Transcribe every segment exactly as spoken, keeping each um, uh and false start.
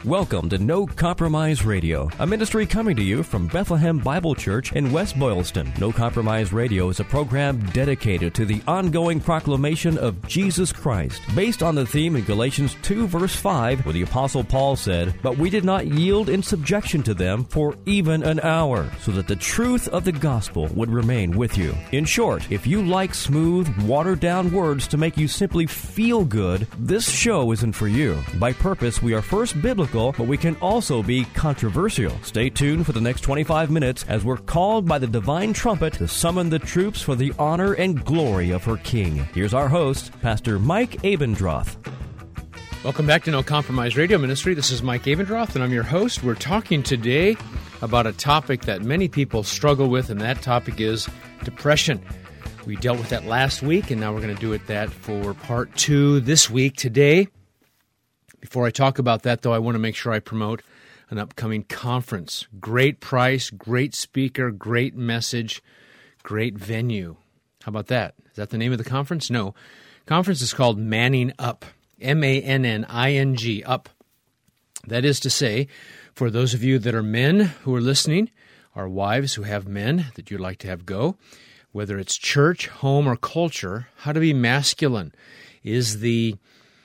Welcome to No Compromise Radio, a ministry coming to you from Bethlehem Bible Church in West Boylston. No Compromise Radio is a program dedicated to the ongoing proclamation of Jesus Christ, based on the theme in Galatians two, verse five, where the Apostle Paul said, "But we did not yield in subjection to them for even an hour, so that the truth of the gospel would remain with you." In short, if you like smooth, watered-down words to make you simply feel good, this show isn't for you. By purpose, we are first biblical, but we can also be controversial. Stay tuned for the next twenty-five minutes as we're called by the divine trumpet to summon the troops for the honor and glory of her King. Here's our host, Pastor Mike Abendroth. Welcome back to No Compromise Radio Ministry. This is Mike Abendroth, and I'm your host. We're talking today about a topic that many people struggle with, and that topic is depression. We dealt with that last week, and now we're going to do it that for part two this week today. Before I talk about that, though, I want to make sure I promote an upcoming conference. Great price, great speaker, great message, great venue. How about that? Is that the name of the conference? No. Conference is called Manning Up. M A N N I N G, up. That is to say, for those of you that are men who are listening, or wives who have men that you'd like to have go, whether it's church, home, or culture, how to be masculine. Is the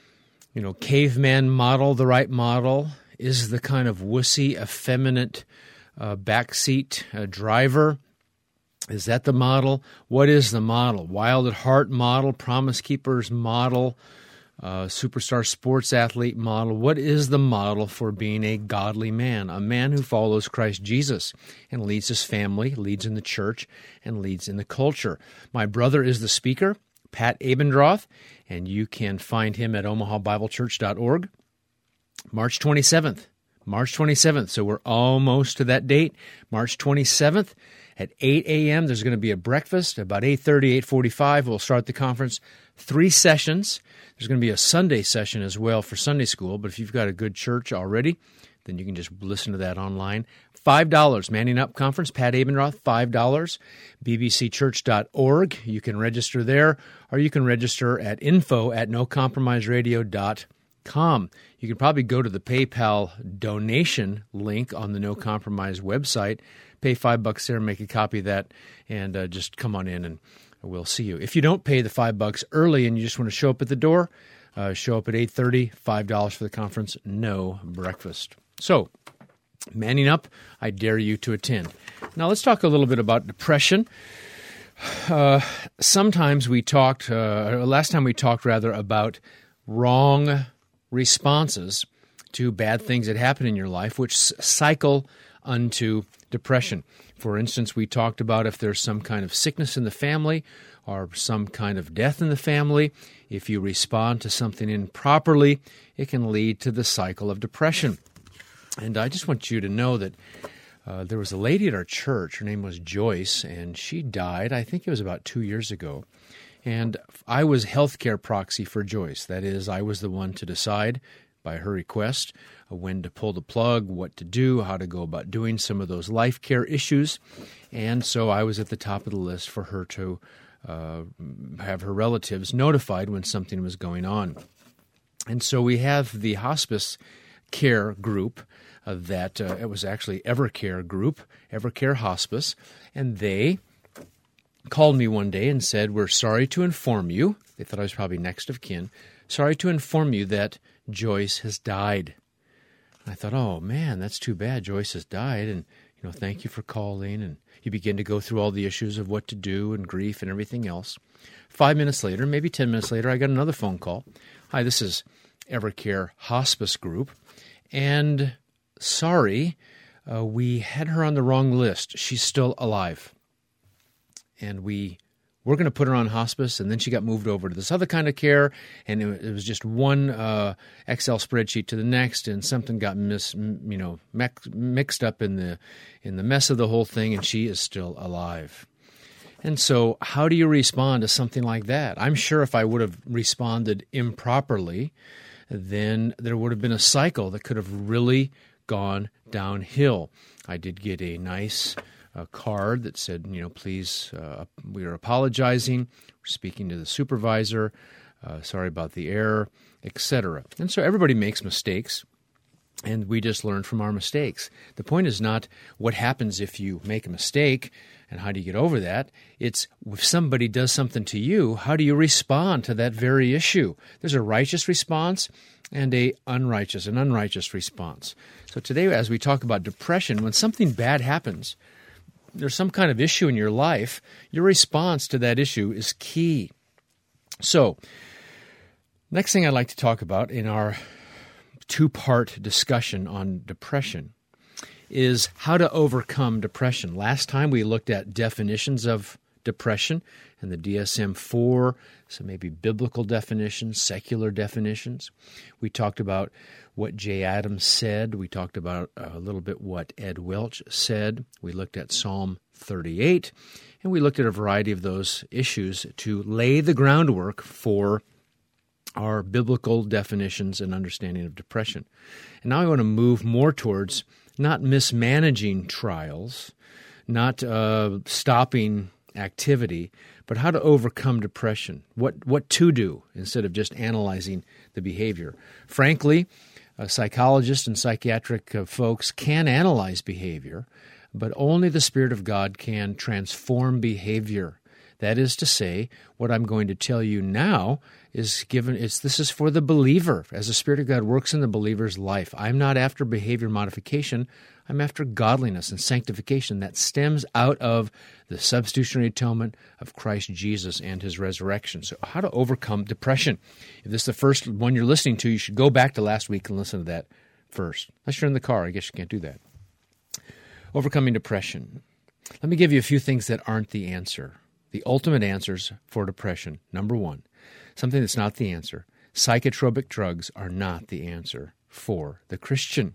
You know, caveman model, the right model? Is the kind of wussy, effeminate uh, backseat uh, driver? Is that the model? What is the model? Wild at heart model, Promise Keepers model, uh, superstar sports athlete model. What is the model for being a godly man? A man who follows Christ Jesus and leads his family, leads in the church, and leads in the culture. My brother is the speaker, Pat Abendroth, and you can find him at omaha bible church dot org. March twenty-seventh. March twenty-seventh. So we're almost to that date. March twenty-seventh at eight a.m. There's going to be a breakfast. About eight thirty, eight forty-five, we'll start the conference. Three sessions. There's going to be a Sunday session as well for Sunday school, but if you've got a good church already, then you can just listen to that online. five dollars, Manning Up Conference, Pat Abendroth, five dollars, b b c church dot org. You can register there, or you can register at info at no compromise radio dot com. You can probably go to the PayPal donation link on the No Compromise website, pay five bucks there, make a copy of that, and uh, just come on in and we'll see you. If you don't pay the five bucks early and you just want to show up at the door, uh, show up at eight thirty, five dollars for the conference, no breakfast. So, Manning Up, I dare you to attend. Now, let's talk a little bit about depression. Uh, sometimes we talked, uh, last time we talked rather, about wrong responses to bad things that happen in your life, which cycle unto depression. For instance, we talked about if there's some kind of sickness in the family or some kind of death in the family, if you respond to something improperly, it can lead to the cycle of depression. And I just want you to know that uh, there was a lady at our church. Her name was Joyce, and she died, I think it was about two years ago. And I was healthcare proxy for Joyce. That is, I was the one to decide, by her request, uh, when to pull the plug, what to do, how to go about doing some of those life care issues. And so I was at the top of the list for her to uh, have her relatives notified when something was going on. And so we have the hospice care group uh, that uh, it was actually Evercare group, Evercare Hospice, and they called me one day and said, "We're sorry to inform you," they thought I was probably next of kin, "sorry to inform you that Joyce has died." And I thought, oh man, that's too bad, Joyce has died, and you know, thank you for calling, and you begin to go through all the issues of what to do and grief and everything else. Five minutes later, maybe ten minutes later, I got another phone call. "Hi, this is Evercare Hospice Group. And sorry, uh, we had her on the wrong list. She's still alive. And we were going to put her on hospice, and then she got moved over to this other kind of care, and it, it was just one uh, Excel spreadsheet to the next, and something got mis, you know, mixed up in the in the mess of the whole thing, and she is still alive." And so how do you respond to something like that? I'm sure if I would have responded improperly, then there would have been a cycle that could have really gone downhill. I did get a nice uh, card that said, you know, please, uh, we are apologizing, we're speaking to the supervisor, uh, sorry about the error, et cetera. And so everybody makes mistakes. and we just learn from our mistakes. The point is not what happens if you make a mistake and how do you get over that. It's if somebody does something to you, how do you respond to that very issue? There's a righteous response and a unrighteous, an unrighteous response. So today, as we talk about depression, when something bad happens, there's some kind of issue in your life, your response to that issue is key. So, next thing I'd like to talk about in our two-part discussion on depression is how to overcome depression. Last time we looked at definitions of depression and the D S M four, so maybe biblical definitions, secular definitions. We talked about what Jay Adams said. We talked about a little bit what Ed Welch said. We looked at Psalm thirty-eight, and we looked at a variety of those issues to lay the groundwork for our biblical definitions and understanding of depression. And now I want to move more towards not mismanaging trials, not uh, stopping activity, but how to overcome depression, what what to do instead of just analyzing the behavior. Frankly, uh, psychologists and psychiatric uh, folks can analyze behavior, but only the Spirit of God can transform behavior. That is to say, what I'm going to tell you now is given. It's this is for the believer, as the Spirit of God works in the believer's life. I'm not after behavior modification. I'm after godliness and sanctification that stems out of the substitutionary atonement of Christ Jesus and His resurrection. So how to overcome depression. If this is the first one you're listening to, you should go back to last week and listen to that first. Unless you're in the car, I guess you can't do that. Overcoming depression. Let me give you a few things that aren't the answer. The ultimate answers for depression. Number one, something that's not the answer. Psychotropic drugs are not the answer for the Christian.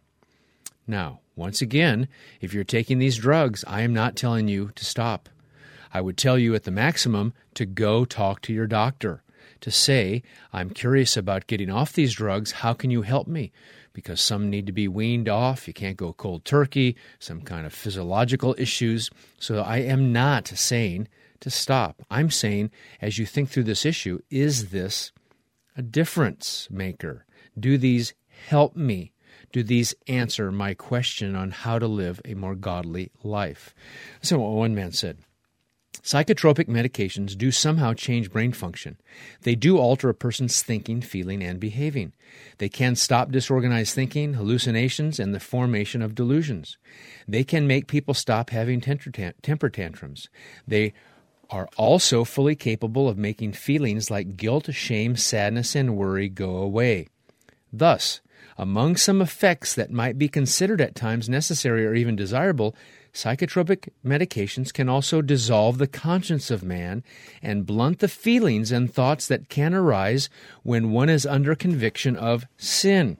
Now, once again, if you're taking these drugs, I am not telling you to stop. I would tell you at the maximum to go talk to your doctor, to say, I'm curious about getting off these drugs. How can you help me? Because some need to be weaned off. You can't go cold turkey, some kind of physiological issues. So I am not saying to stop. I'm saying, as you think through this issue, is this a difference maker? Do these help me? Do these answer my question on how to live a more godly life? So what one man said, psychotropic medications do somehow change brain function. They do alter a person's thinking, feeling, and behaving. They can stop disorganized thinking, hallucinations, and the formation of delusions. They can make people stop having temper tantrums. They are also fully capable of making feelings like guilt, shame, sadness, and worry go away. Thus, among some effects that might be considered at times necessary or even desirable, psychotropic medications can also dissolve the conscience of man and blunt the feelings and thoughts that can arise when one is under conviction of sin.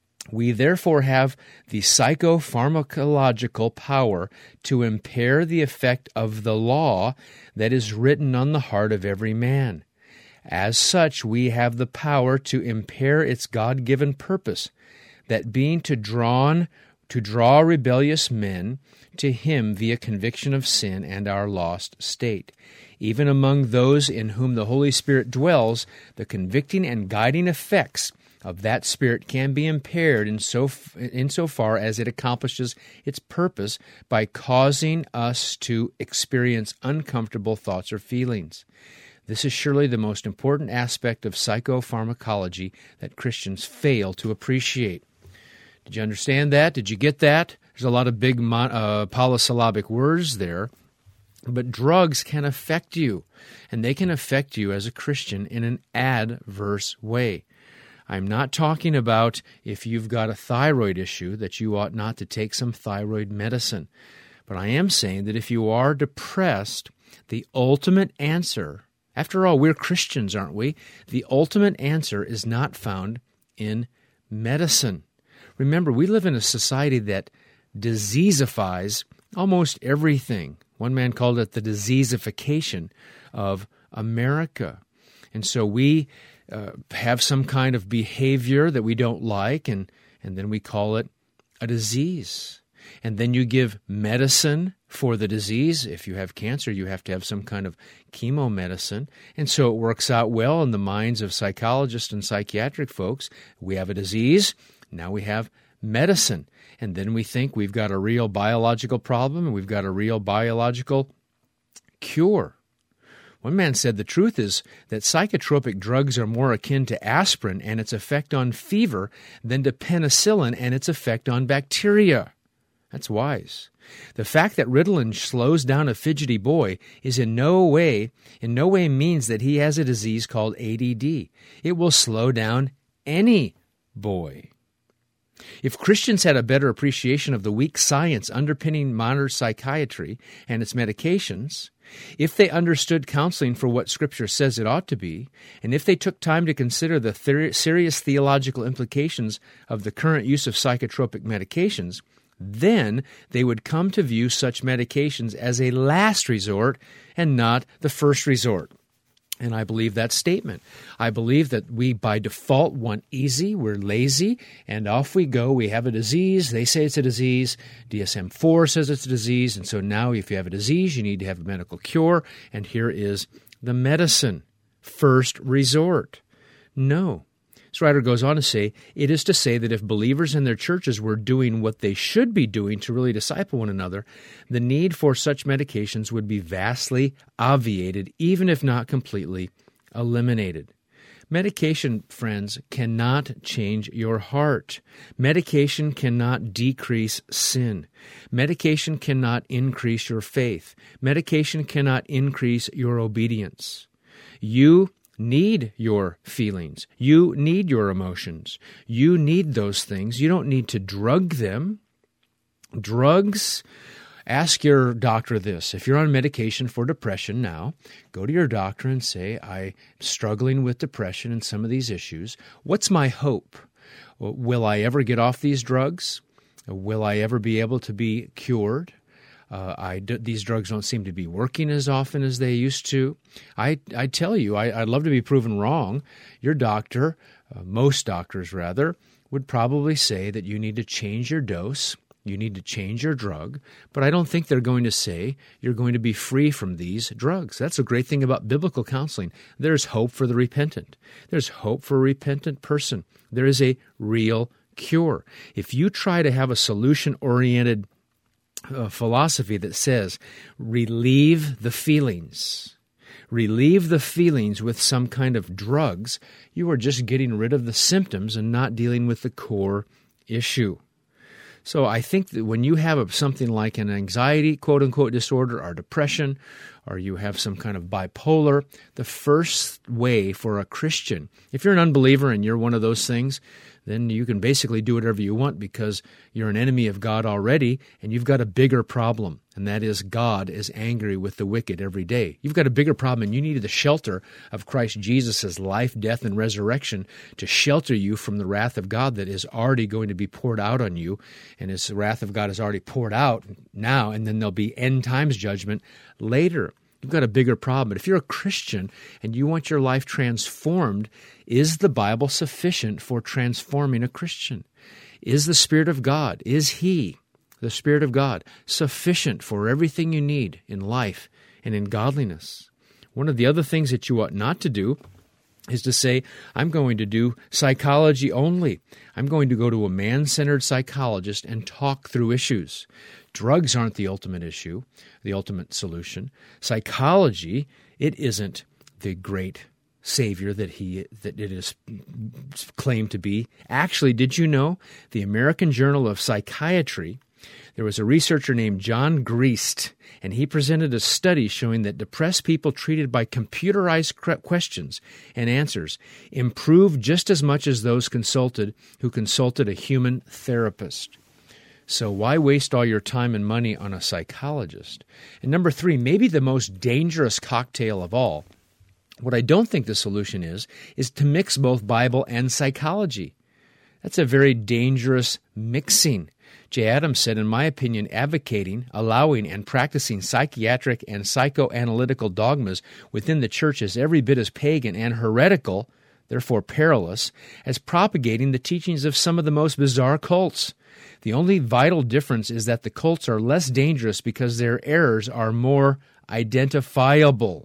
We therefore have the psychopharmacological power to impair the effect of the law that is written on the heart of every man. As such, we have the power to impair its God-given purpose, that being to drawn to draw rebellious men to Him via conviction of sin and our lost state. Even among those in whom the Holy Spirit dwells, the convicting and guiding effects of that Spirit can be impaired in so insofar as it accomplishes its purpose by causing us to experience uncomfortable thoughts or feelings. This is surely the most important aspect of psychopharmacology that Christians fail to appreciate. Did you understand that? Did you get that? There's a lot of big mon- uh, polysyllabic words there. But drugs can affect you, and they can affect you as a Christian in an adverse way. I'm not talking about if you've got a thyroid issue that you ought not to take some thyroid medicine. But I am saying that if you are depressed, the ultimate answer, after all, we're Christians, aren't we? The ultimate answer is not found in medicine. Remember, we live in a society that diseasifies almost everything. One man called it the diseasification of America. And so we uh, have some kind of behavior that we don't like, and, and then we call it a disease. and then you give medicine for the disease. If you have cancer, you have to have some kind of chemo medicine. And so it works out well in the minds of psychologists and psychiatric folks. We have a disease, now we have medicine. And then we think we've got a real biological problem and we've got a real biological cure. One man said the truth is that psychotropic drugs are more akin to aspirin and its effect on fever than to penicillin and its effect on bacteria. That's wise. The fact that Ritalin slows down a fidgety boy is in no way, in no way means that he has a disease called A D D. It will slow down any boy. If Christians had a better appreciation of the weak science underpinning modern psychiatry and its medications, if they understood counseling for what Scripture says it ought to be, and if they took time to consider the ther- serious theological implications of the current use of psychotropic medications, then they would come to view such medications as a last resort and not the first resort. And I believe that statement. I believe that we by default want easy, we're lazy, and off we go. We have a disease, they say it's a disease, D S M four says it's a disease, and so now if you have a disease, you need to have a medical cure, and here is the medicine, first resort. No. This writer goes on to say, it is to say that if believers in their churches were doing what they should be doing to really disciple one another, the need for such medications would be vastly obviated, even if not completely eliminated. Medication, friends, cannot change your heart. Medication cannot decrease sin. Medication cannot increase your faith. Medication cannot increase your obedience. You need your feelings. You need your emotions. You need those things. You don't need to drug them. Drugs, ask your doctor this. If you're on medication for depression now, go to your doctor and say, I'm struggling with depression and some of these issues. What's my hope? Will I ever get off these drugs? Will I ever be able to be cured? Uh, I d- these drugs don't seem to be working as often as they used to. I, I tell you, I, I'd love to be proven wrong. Your doctor, uh, most doctors rather, would probably say that you need to change your dose, you need to change your drug, but I don't think they're going to say you're going to be free from these drugs. That's a great thing about biblical counseling. There's hope for the repentant. There's hope for a repentant person. There is a real cure. If you try to have a solution-oriented A philosophy that says, relieve the feelings. Relieve the feelings with some kind of drugs. You are just getting rid of the symptoms and not dealing with the core issue. So I think that when you have a, something like an anxiety, quote-unquote, disorder or depression, or you have some kind of bipolar, the first way for a Christian, if you're an unbeliever and you're one of those things, then you can basically do whatever you want because you're an enemy of God already, and you've got a bigger problem, and that is God is angry with the wicked every day. You've got a bigger problem, and you need the shelter of Christ Jesus' life, death, and resurrection to shelter you from the wrath of God that is already going to be poured out on you, and His wrath of God is already poured out now, and then there'll be end times judgment later. You've got a bigger problem. But if you're a Christian and you want your life transformed, is the Bible sufficient for transforming a Christian? Is the Spirit of God, is He, the Spirit of God, sufficient for everything you need in life and in godliness? One of the other things that you ought not to do is to say, I'm going to do psychology only. I'm going to go to a man-centered psychologist and talk through issues. Drugs aren't the ultimate issue, the ultimate solution. Psychology, it isn't the great savior that he that it is claimed to be. Actually, did you know the American Journal of Psychiatry, there was a researcher named John Griest, and he presented a study showing that depressed people treated by computerized questions and answers improved just as much as those consulted who consulted a human therapist. So why waste all your time and money on a psychologist? And number three, maybe the most dangerous cocktail of all, what I don't think the solution is, is to mix both Bible and psychology. That's a very dangerous mixing. Jay Adams said, in my opinion, advocating, allowing, and practicing psychiatric and psychoanalytical dogmas within the church is every bit as pagan and heretical, therefore perilous, as propagating the teachings of some of the most bizarre cults. The only vital difference is that the cults are less dangerous because their errors are more identifiable.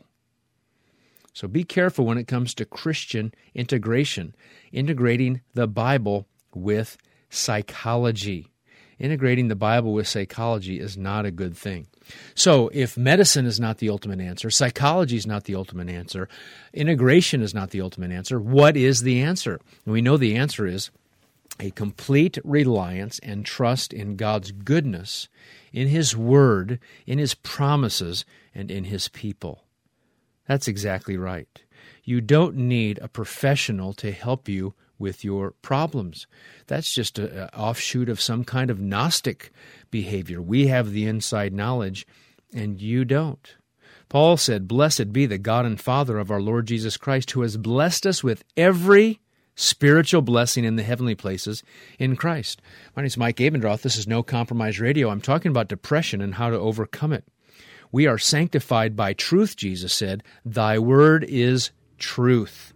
So be careful when it comes to Christian integration, integrating the Bible with psychology. Integrating the Bible with psychology is not a good thing. So if medicine is not the ultimate answer, psychology is not the ultimate answer, integration is not the ultimate answer, what is the answer? And we know the answer is a complete reliance and trust in God's goodness, in His Word, in His promises, and in His people. That's exactly right. You don't need a professional to help you with your problems. That's just an offshoot of some kind of Gnostic behavior. We have the inside knowledge, and you don't. Paul said, "Blessed be the God and Father of our Lord Jesus Christ, who has blessed us with every spiritual blessing in the heavenly places in Christ." My name is Mike Abendroth. This is No Compromise Radio. I'm talking about depression and how to overcome it. We are sanctified by truth, Jesus said. Thy word is truth.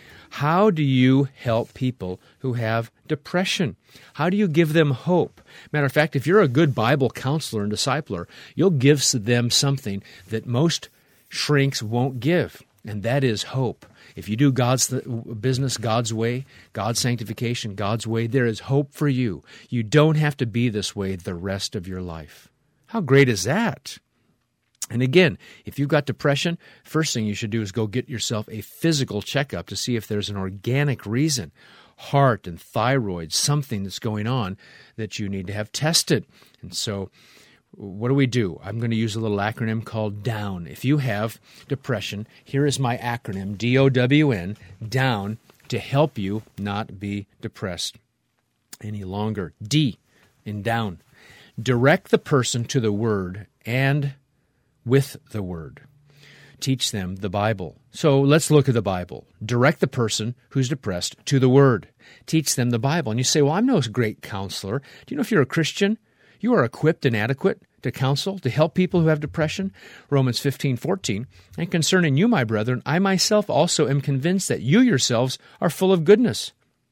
How do you help people who have depression? How do you give them hope? Matter of fact, if you're a good Bible counselor and discipler, you'll give them something that most shrinks won't give, and that is hope. If you do God's business God's way, God's sanctification God's way, there is hope for you. You don't have to be this way the rest of your life. How great is that? And again, if you've got depression, first thing you should do is go get yourself a physical checkup to see if there's an organic reason, heart and thyroid, something that's going on that you need to have tested. And so what do we do? I'm going to use a little acronym called DOWN. If you have depression, here is my acronym, D O W N, DOWN, to help you not be depressed any longer. D in DOWN. Direct the person to the Word and with the Word. Teach them the Bible. So let's look at the Bible. Direct the person who's depressed to the Word. Teach them the Bible. And you say, well, I'm no great counselor. Do you know if you're a Christian, you are equipped and adequate to counsel, to help people who have depression? Romans fifteen fourteen. And concerning you, my brethren, I myself also am convinced that you yourselves are full of goodness,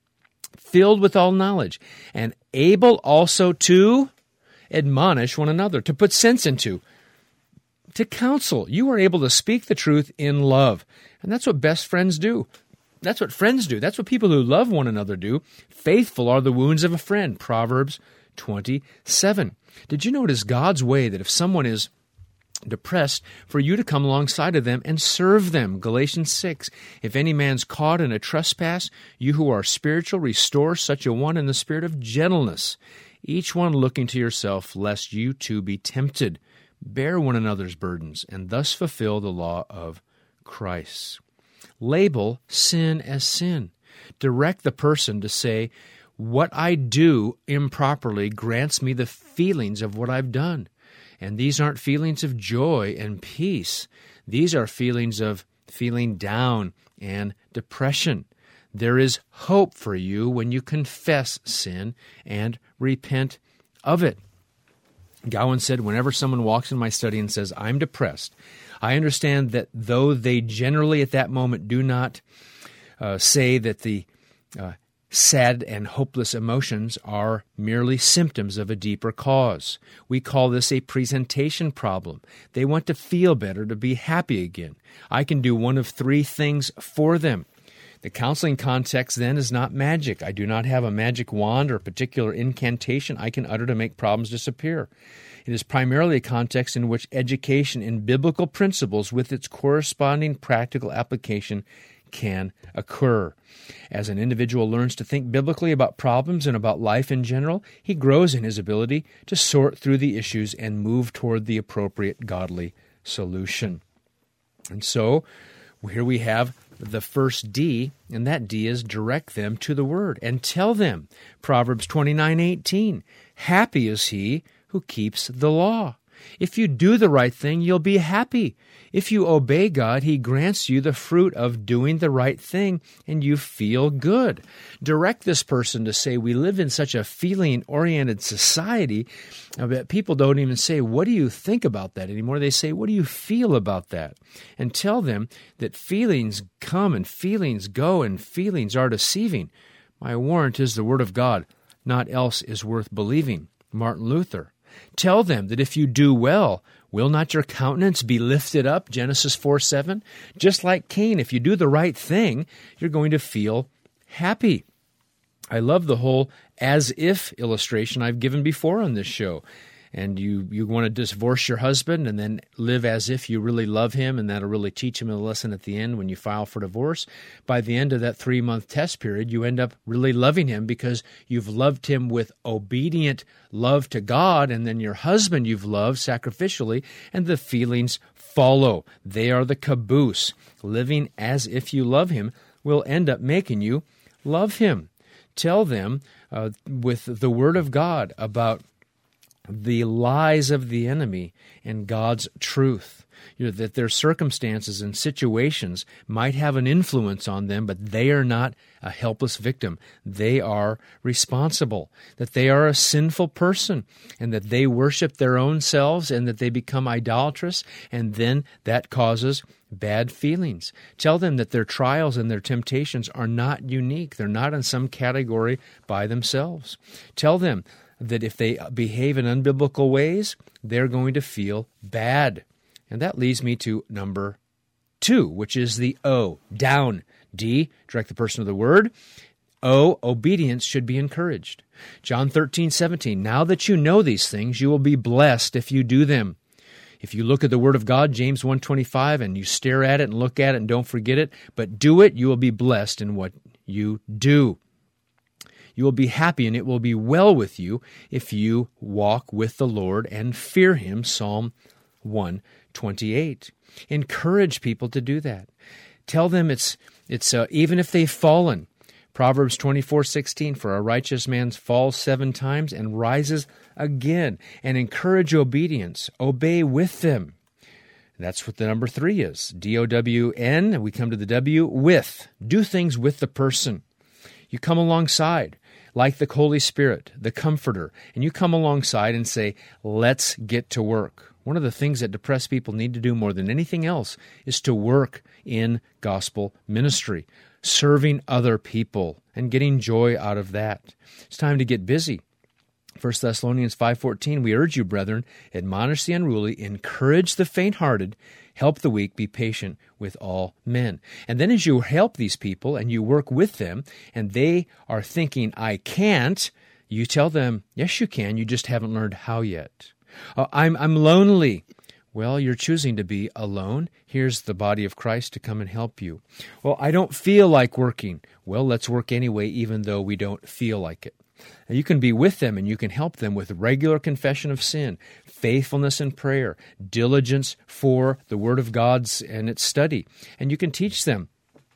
filled with all knowledge, and able also to admonish one another, to put sense into, to counsel. You are able to speak the truth in love. And that's what best friends do. That's what friends do. That's what people who love one another do. Faithful are the wounds of a friend. Proverbs twenty-seven. Did you notice God's way that if someone is depressed, for you to come alongside of them and serve them? Galatians six. If any man's caught in a trespass, you who are spiritual, restore such a one in the spirit of gentleness, each one looking to yourself, lest you too be tempted. Bear one another's burdens, and thus fulfill the law of Christ. Label sin as sin. Direct the person to say, what I do improperly grants me the feelings of what I've done. And these aren't feelings of joy and peace. These are feelings of feeling down and depression. There is hope for you when you confess sin and repent of it. Gowan said, whenever someone walks in my study and says, I'm depressed, I understand that though they generally at that moment do not uh, say that the uh, sad and hopeless emotions are merely symptoms of a deeper cause. We call this a presentation problem. They want to feel better, to be happy again. I can do one of three things for them. The counseling context then is not magic. I do not have a magic wand or a particular incantation I can utter to make problems disappear. It is primarily a context in which education in biblical principles with its corresponding practical application can occur. As an individual learns to think biblically about problems and about life in general, he grows in his ability to sort through the issues and move toward the appropriate godly solution. And so, here we have the first D, and that D is direct them to the Word and tell them. Proverbs twenty-nine eighteen, happy is he who keeps the law. If you do the right thing, you'll be happy. If you obey God, He grants you the fruit of doing the right thing, and you feel good. Direct this person to say, we live in such a feeling-oriented society that people don't even say, what do you think about that anymore? They say, what do you feel about that? And tell them that feelings come and feelings go, and feelings are deceiving. My warrant is the Word of God. Not else is worth believing. Martin Luther. Tell them that if you do well, will not your countenance be lifted up? Genesis four seven. Just like Cain, if you do the right thing, you're going to feel happy. I love the whole as-if illustration I've given before on this show. And you, you want to divorce your husband and then live as if you really love him, and that'll really teach him a lesson at the end when you file for divorce. By the end of that three-month test period, you end up really loving him because you've loved him with obedient love to God, and then your husband you've loved sacrificially, and the feelings follow. They are the caboose. Living as if you love him will end up making you love him. Tell them uh, with the Word of God about the lies of the enemy and God's truth. You know, that their circumstances and situations might have an influence on them, but they are not a helpless victim. They are responsible, that they are a sinful person, and that they worship their own selves, and that they become idolatrous, and then that causes bad feelings. Tell them that their trials and their temptations are not unique. They're not in some category by themselves. Tell them that if they behave in unbiblical ways, they're going to feel bad. And that leads me to number two, which is the O, down. D, direct the person to the Word. O, obedience should be encouraged. John thirteen seventeen, now that you know these things, you will be blessed if you do them. If you look at the Word of God, James one twenty-five, and you stare at it and look at it and don't forget it, but do it, you will be blessed in what you do. You will be happy and it will be well with you if you walk with the Lord and fear Him, Psalm one twenty-eight. Encourage people to do that. Tell them it's it's uh, even if they've fallen. Proverbs twenty-four sixteen, for a righteous man falls seven times and rises again. And encourage obedience. Obey with them. That's what the number three is. D O W N, we come to the W, with. Do things with the person. You come alongside, like the Holy Spirit, the Comforter, and you come alongside and say, let's get to work. One of the things that depressed people need to do more than anything else is to work in gospel ministry, serving other people and getting joy out of that. It's time to get busy. First Thessalonians five fourteen, we urge you, brethren, admonish the unruly, encourage the faint-hearted, help the weak, be patient with all men. And then as you help these people and you work with them and they are thinking, I can't, you tell them, yes, you can, you just haven't learned how yet. Uh, I'm, I'm lonely. Well, you're choosing to be alone. Here's the body of Christ to come and help you. Well, I don't feel like working. Well, let's work anyway, even though we don't feel like it. And you can be with them and you can help them with regular confession of sin, faithfulness in prayer, diligence for the Word of God's and its study. And you can teach them,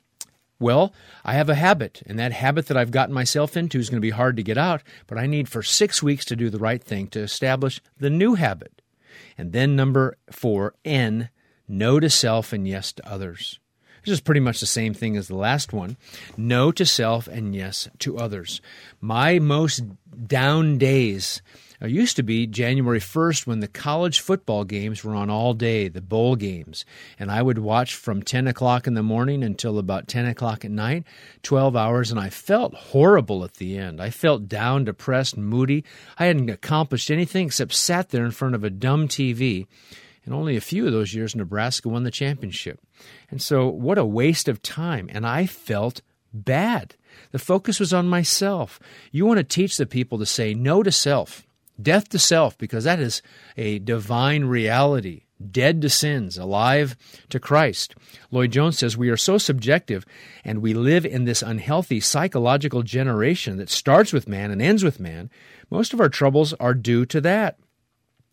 well, I have a habit, and that habit that I've gotten myself into is going to be hard to get out, but I need for six weeks to do the right thing to establish the new habit. And then number four, N, no to self and yes to others. This is pretty much the same thing as the last one. No to self and yes to others. My most down days used to be January first when the college football games were on all day, the bowl games. And I would watch from ten o'clock in the morning until about ten o'clock at night, twelve hours, and I felt horrible at the end. I felt down, depressed, moody. I hadn't accomplished anything except sat there in front of a dumb T V. And only a few of those years, Nebraska won the championship. And so what a waste of time. And I felt bad. The focus was on myself. You want to teach the people to say no to self, death to self, because that is a divine reality, dead to sins, alive to Christ. Lloyd Jones says, we are so subjective, and we live in this unhealthy psychological generation that starts with man and ends with man. Most of our troubles are due to that.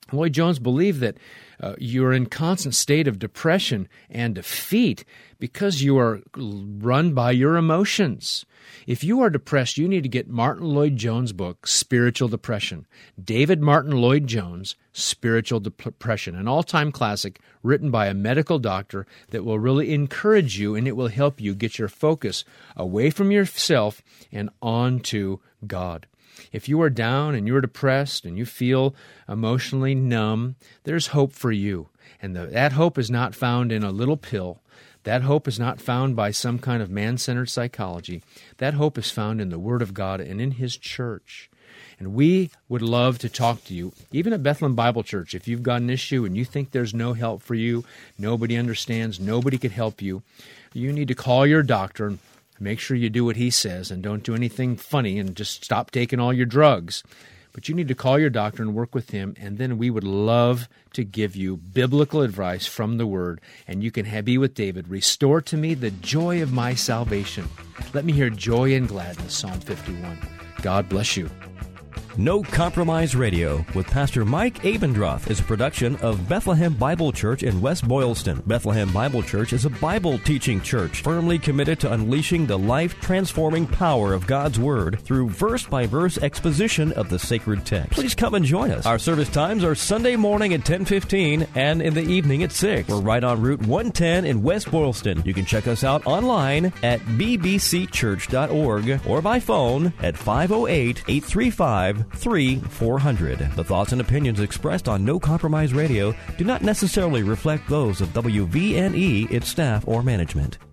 Lloyd Jones believed that uh, you're in constant state of depression and defeat because you are run by your emotions. If you are depressed, you need to get Martin Lloyd Jones' book, Spiritual Depression. David Martin Lloyd Jones, Spiritual Depression, an all-time classic written by a medical doctor that will really encourage you, and it will help you get your focus away from yourself and onto God. If you are down and you're depressed and you feel emotionally numb, there's hope for you. And the, that hope is not found in a little pill. That hope is not found by some kind of man-centered psychology. That hope is found in the Word of God and in His church. And we would love to talk to you, even at Bethlehem Bible Church. If you've got an issue and you think there's no help for you, nobody understands, nobody could help you, you need to call your doctor and make sure you do what he says and don't do anything funny and just stop taking all your drugs. But you need to call your doctor and work with him, and then we would love to give you biblical advice from the Word, and you can have, be with David. Restore to me the joy of my salvation. Let me hear joy and gladness, Psalm fifty-one. God bless you. No Compromise Radio with Pastor Mike Abendroth is a production of Bethlehem Bible Church in West Boylston. Bethlehem Bible Church is a Bible teaching church firmly committed to unleashing the life-transforming power of God's Word through verse-by-verse exposition of the sacred text. Please come and join us. Our service times are Sunday morning at ten fifteen and in the evening at six. We're right on Route one ten in West Boylston. You can check us out online at b b c church dot org or by phone at five oh eight, eight three five, three four hundred. The thoughts and opinions expressed on No Compromise Radio do not necessarily reflect those of W V N E, its staff, or management.